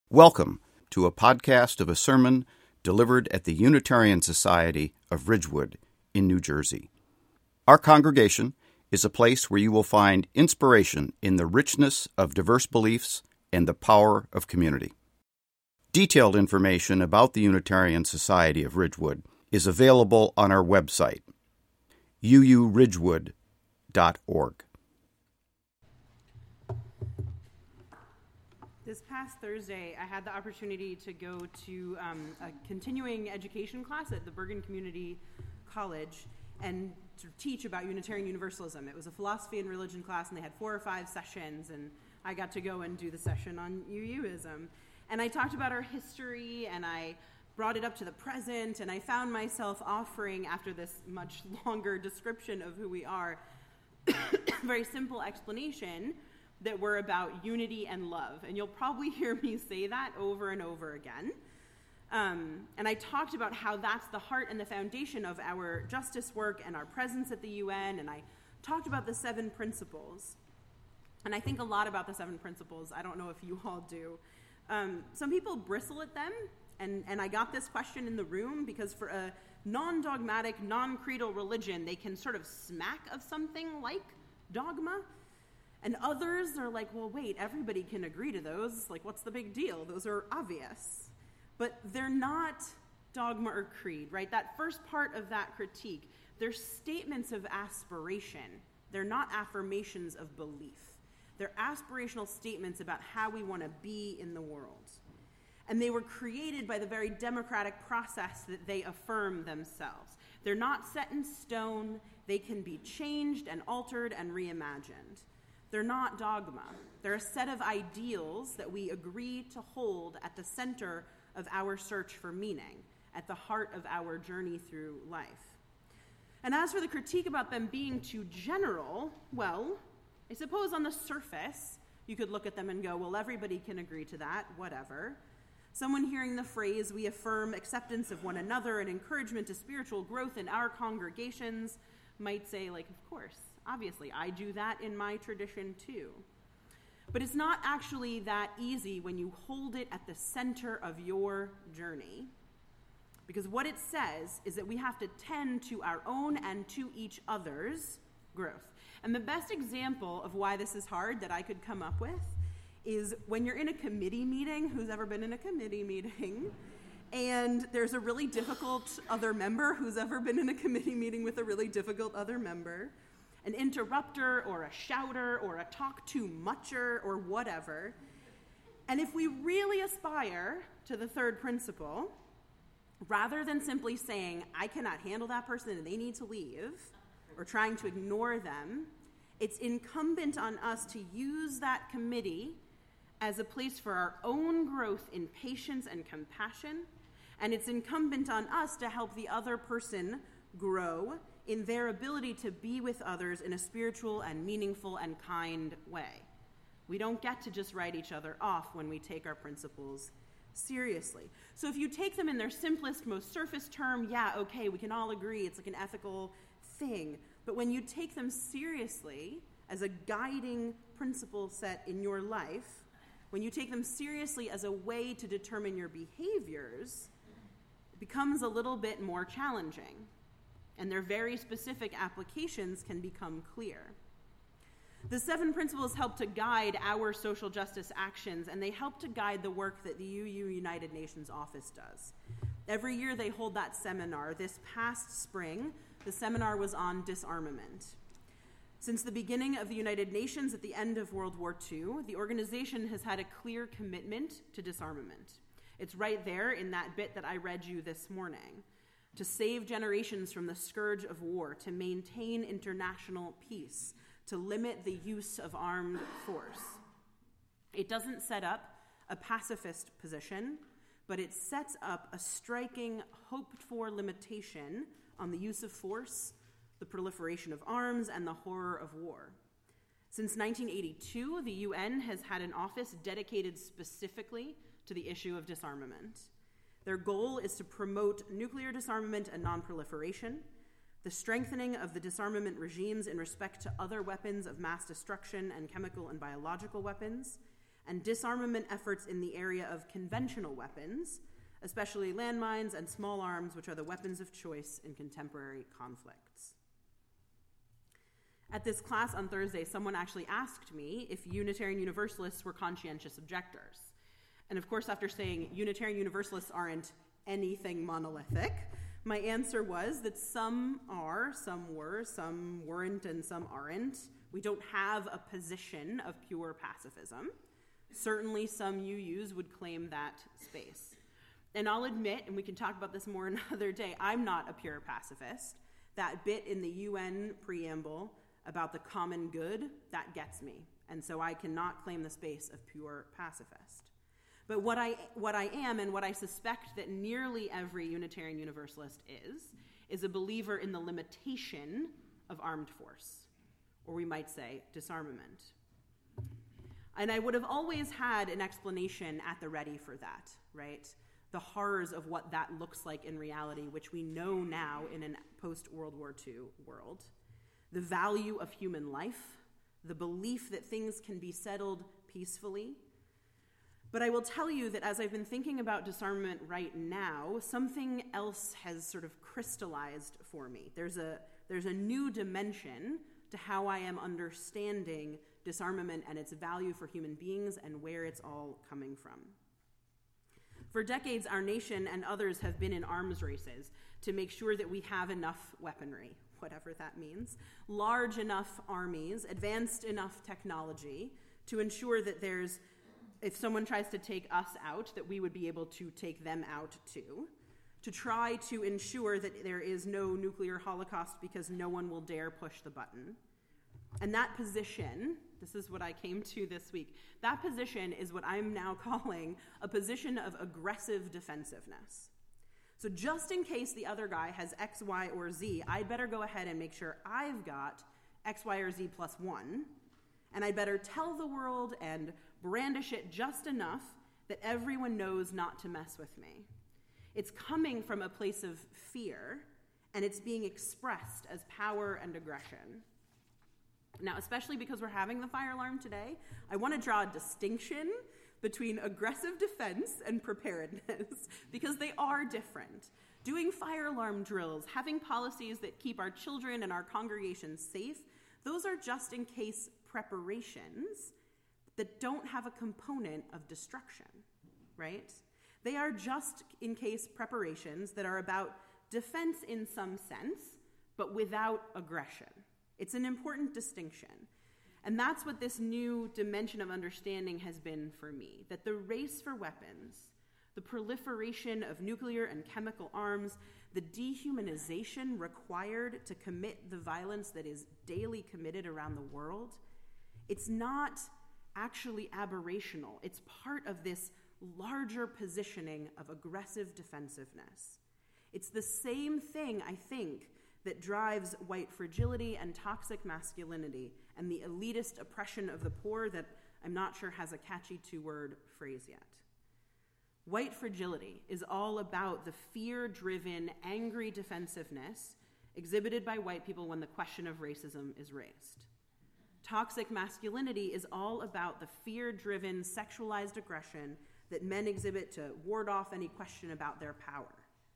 Welcome to a podcast of a sermon delivered at the Unitarian Society of Ridgewood in New Jersey. Our congregation is a place where you will find inspiration in the richness of diverse beliefs and the power of community. Detailed information about the Unitarian Society of Ridgewood is available on our website, uuridgewood.org. This past Thursday, I had the opportunity to go to a continuing education class at the Bergen Community College and to teach about Unitarian Universalism. It was a philosophy and religion class, and they had 4 or 5 sessions, and I got to go and do the session on UUism. And I talked about our history, and I brought it up to the present, and I found myself offering, after this much longer description of who we are, a very simple explanation that we're about unity and love. And you'll probably hear me say that over and over again. And I talked about how that's the heart and the foundation of our justice work and our presence at the UN, and I talked about the 7 principles. And I think a lot about the 7 principles. I don't know if you all do. Some people bristle at them, and I got this question in the room because for a non-dogmatic, non-creedal religion, they can sort of smack of something like dogma. And others are like, well, wait, everybody can agree to those. Like, what's the big deal? Those are obvious. But they're not dogma or creed, right? That first part of that critique, they're statements of aspiration. They're not affirmations of belief. They're aspirational statements about how we want to be in the world. And they were created by the very democratic process that they affirm themselves. They're not set in stone. They can be changed and altered and reimagined. They're not dogma. They're a set of ideals that we agree to hold at the center of our search for meaning, at the heart of our journey through life. And as for the critique about them being too general, well, I suppose on the surface, you could look at them and go, well, everybody can agree to that, whatever. Someone hearing the phrase, we affirm acceptance of one another and encouragement to spiritual growth in our congregations, might say, like, of course. Obviously, I do that in my tradition too. But it's not actually that easy when you hold it at the center of your journey. Because what it says is that we have to tend to our own and to each other's growth. And the best example of why this is hard that I could come up with is when you're in a committee meeting. Who's ever been in a committee meeting? And there's a really difficult other member. Who's ever been in a committee meeting with a really difficult other member? An interrupter or a shouter or a talk-too-mucher or whatever. And if we really aspire to the 3rd principle, rather than simply saying, I cannot handle that person and they need to leave, or trying to ignore them, it's incumbent on us to use that committee as a place for our own growth in patience and compassion, and it's incumbent on us to help the other person grow in their ability to be with others in a spiritual and meaningful and kind way. We don't get to just write each other off when we take our principles seriously. So if you take them in their simplest, most surface term, yeah, okay, we can all agree, it's like an ethical thing. But when you take them seriously as a guiding principle set in your life, when you take them seriously as a way to determine your behaviors, it becomes a little bit more challenging. And their very specific applications can become clear. The 7 principles help to guide our social justice actions, and they help to guide the work that the UU United Nations office does. Every year they hold that seminar. This past spring, the seminar was on disarmament. Since the beginning of the United Nations at the end of World War II, the organization has had a clear commitment to disarmament. It's right there in that bit that I read you this morning. To save generations from the scourge of war, to maintain international peace, to limit the use of armed force. It doesn't set up a pacifist position, but it sets up a striking, hoped-for limitation on the use of force, the proliferation of arms, and the horror of war. Since 1982, the UN has had an office dedicated specifically to the issue of disarmament. Their goal is to promote nuclear disarmament and non-proliferation, the strengthening of the disarmament regimes in respect to other weapons of mass destruction and chemical and biological weapons, and disarmament efforts in the area of conventional weapons, especially landmines and small arms, which are the weapons of choice in contemporary conflicts. At this class on Thursday, someone actually asked me if Unitarian Universalists were conscientious objectors. And of course, after saying Unitarian Universalists aren't anything monolithic, my answer was that some are, some were, some weren't, and some aren't. We don't have a position of pure pacifism. Certainly some UUs would claim that space. And I'll admit, and we can talk about this more another day, I'm not a pure pacifist. That bit in the UN preamble about the common good, that gets me. And so I cannot claim the space of pure pacifist. But what I am, and what I suspect that nearly every Unitarian Universalist is a believer in the limitation of armed force, or we might say disarmament. And I would have always had an explanation at the ready for that, right? The horrors of what that looks like in reality, which we know now in a post-World War II world. The value of human life, the belief that things can be settled peacefully. But I will tell you that as I've been thinking about disarmament right now, something else has sort of crystallized for me. There's a new dimension to how I am understanding disarmament and its value for human beings and where it's all coming from. For decades, our nation and others have been in arms races to make sure that we have enough weaponry, whatever that means, large enough armies, advanced enough technology to ensure that if someone tries to take us out, that we would be able to take them out too, to try to ensure that there is no nuclear holocaust because no one will dare push the button. And that position, this is what I came to this week, that position is what I'm now calling a position of aggressive defensiveness. So just in case the other guy has X, Y, or Z, I'd better go ahead and make sure I've got X, Y, or Z plus 1, and I'd better tell the world and brandish it just enough that everyone knows not to mess with me. It's coming from a place of fear, and it's being expressed as power and aggression. Now, especially because we're having the fire alarm today, I want to draw a distinction between aggressive defense and preparedness, because they are different. Doing fire alarm drills, having policies that keep our children and our congregations safe, those are just in case preparations that don't have a component of destruction, right? They are just in case preparations that are about defense in some sense, but without aggression. It's an important distinction. And that's what this new dimension of understanding has been for me, that the race for weapons, the proliferation of nuclear and chemical arms, the dehumanization required to commit the violence that is daily committed around the world, it's not actually aberrational. It's part of this larger positioning of aggressive defensiveness. It's the same thing, I think, that drives white fragility and toxic masculinity and the elitist oppression of the poor that I'm not sure has a catchy two-word phrase yet. White fragility is all about the fear-driven, angry defensiveness exhibited by white people when the question of racism is raised. Toxic masculinity is all about the fear-driven, sexualized aggression that men exhibit to ward off any question about their power.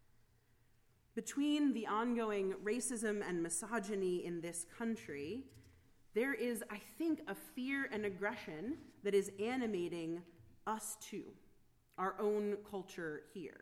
Between the ongoing racism and misogyny in this country, there is, I think, a fear and aggression that is animating us too, our own culture here.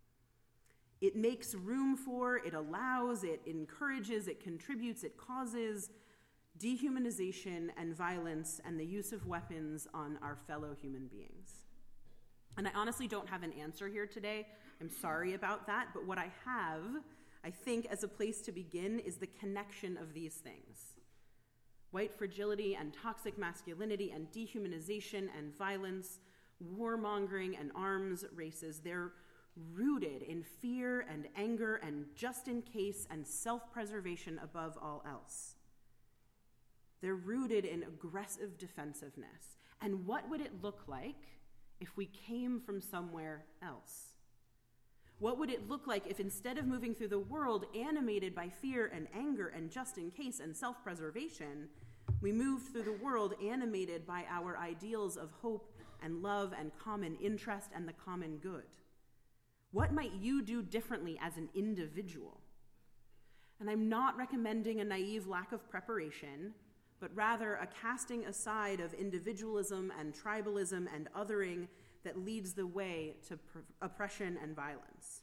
It makes room for, it allows, it encourages, it contributes, it causes dehumanization and violence and the use of weapons on our fellow human beings. And I honestly don't have an answer here today. I'm sorry about that, but what I have, I think, as a place to begin is the connection of these things. White fragility and toxic masculinity and dehumanization and violence, warmongering and arms races, they're rooted in fear and anger and just in case and self-preservation above all else. They're rooted in aggressive defensiveness. And what would it look like if we came from somewhere else? What would it look like if instead of moving through the world animated by fear and anger and just in case and self-preservation, we moved through the world animated by our ideals of hope and love and common interest and the common good? What might you do differently as an individual? And I'm not recommending a naive lack of preparation, but rather a casting aside of individualism and tribalism and othering that leads the way to oppression and violence.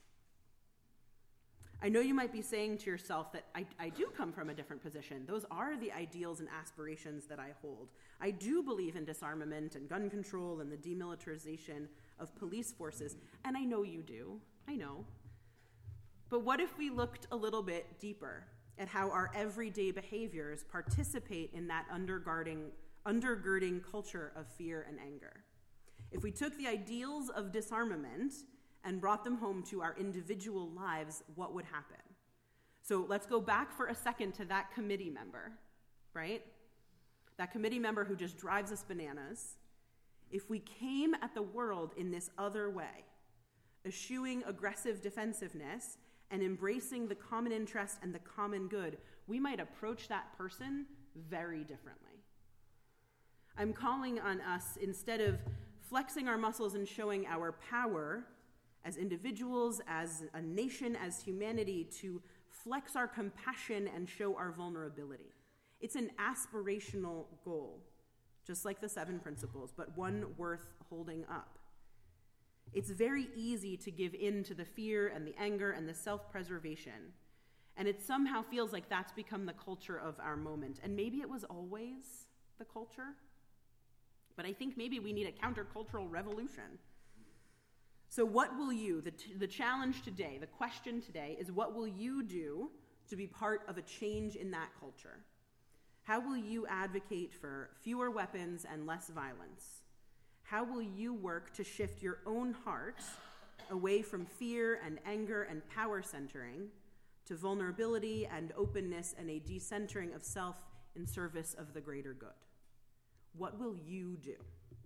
I know you might be saying to yourself that I do come from a different position. Those are the ideals and aspirations that I hold. I do believe in disarmament and gun control and the demilitarization of police forces, and I know you do. I know. But what if we looked a little bit deeper at how our everyday behaviors participate in that undergirding culture of fear and anger? If we took the ideals of disarmament and brought them home to our individual lives, what would happen? So let's go back for a second to that committee member, right? That committee member who just drives us bananas. If we came at the world in this other way, eschewing aggressive defensiveness and embracing the common interest and the common good, we might approach that person very differently. I'm calling on us, instead of flexing our muscles and showing our power as individuals, as a nation, as humanity, to flex our compassion and show our vulnerability. It's an aspirational goal, just like the 7 principles, but one worth holding up. It's very easy to give in to the fear and the anger and the self-preservation, and it somehow feels like that's become the culture of our moment. And maybe it was always the culture, but I think maybe we need a countercultural revolution. So what will you, the challenge today, the question today is, what will you do to be part of a change in that culture? How will you advocate for fewer weapons and less violence? How will you work to shift your own heart away from fear and anger and power centering to vulnerability and openness and a decentering of self in service of the greater good? What will you do?